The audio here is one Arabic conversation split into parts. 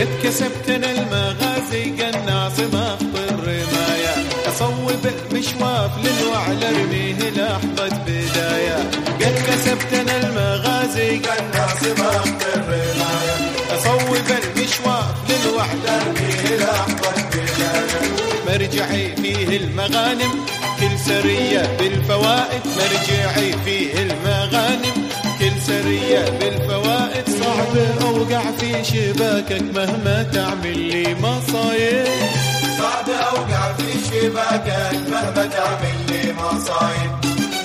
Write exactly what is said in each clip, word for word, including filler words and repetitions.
قد كسبت انا المغازي قناص مخط الرماية، اصوب المشواف للوعل ارميه لحظة بداية. قد كسبت انا المغازي قناص مخط الرماية، اصوب المشواف للوعل ارميه لحظة بداية. مرجعي فيه المغانم كل سرية بالفوائد، مرجعي فيه المغانم كل سرية بالفوائد. صعب أوقع في شباكك مهما تعمل لي مصايب، صعب أوقع في شباكك مهما تعمل لي مصايب.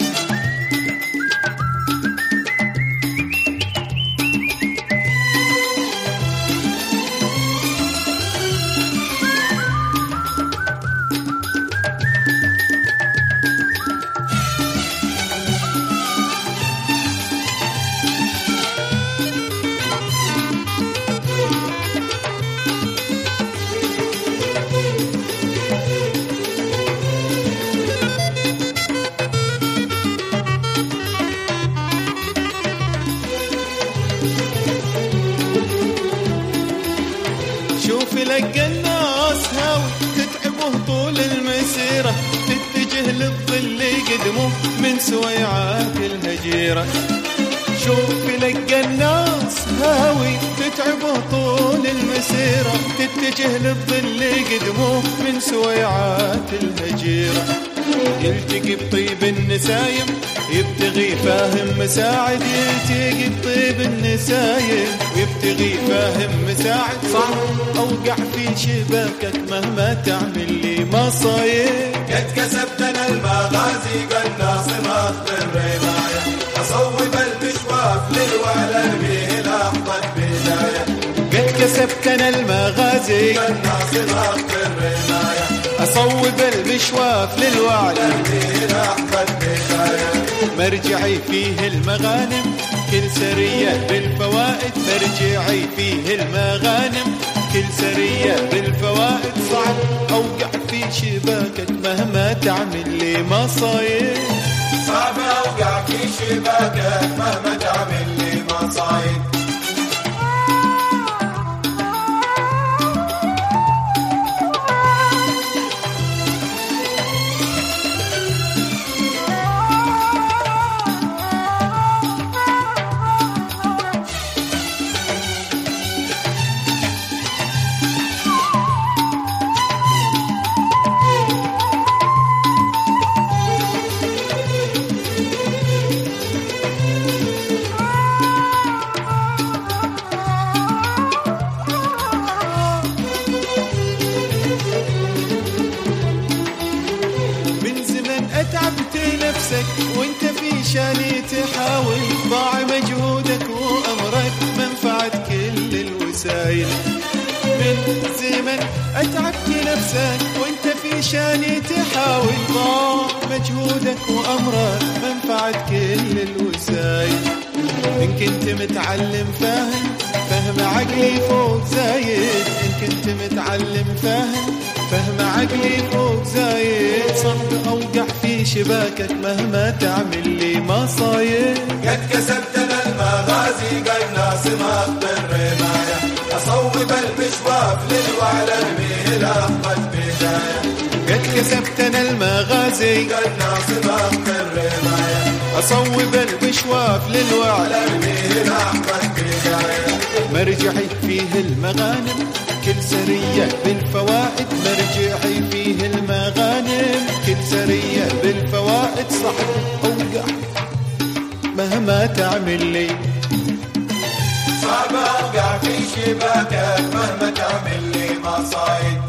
شوف لك الناس هاوي تتعبه طول المسيرة، تتجه للظل قدمه من سويعات الهجيرة. شوف لك الناس هاوي تتعبه طول المسيرة، تتجه للظل قدمه من سويعات الهجيرة. يلتقي بطيب النسايم يبتغي فاهم مساعد، يلتقي بطيب النسايم ويبتغي فاهم مساعد. صعب أوقع في شباكك مهما تعمل لي مصايب. قد كسبت أنا المغازي قناص مخط الرماية، أصوب المشواف للوعل ارميه لحظة بداية. قد كسبت أنا المغازي قناص مخط الرماية، أصوب المشواف للوعل ارميه لحظة بداية. مرجعي فيه المغانم كل سرية بالفوائد، مرجعي فيه المغانم كل سرية بالفوائد. صعب أوقع في شباكك مهما تعمل لي مصايب، صعب أوقع في شباكك مهما تعمل لي مصايب. أتعبت نفسك وانت في شاني تحاول، ضاع مجهودك وأمرك منفعة كل الوسائل. من زمن أتعبت نفسك وانت في شاني تحاول، ضاع مجهودك وأمرك منفعة كل الوسائل. إن كنت متعلم فاهم فهم عقلي فوق زايد، إن كنت متعلم فاهم فهم عقلي فوق زايد. صعب أوقع في شباكك مهما تعمل لي مصايب. قد كسبت أنا المغازي قناص مخط الرماية، أصوب المشواف للوعل ارميه لحظة بداية. قد كسبت أنا المغازي قناص مخط الرماية، أصوب المشواف للوعل ارميه لحظة بداية. مرجعي فيه المغانم كل سرية بالفوائد، مرجعي فيه المغانم كل سرية بالفوائد. صعب أوقع مهما تعمل لي، صعب أوقع في شباكك مهما تعمل لي مصايب.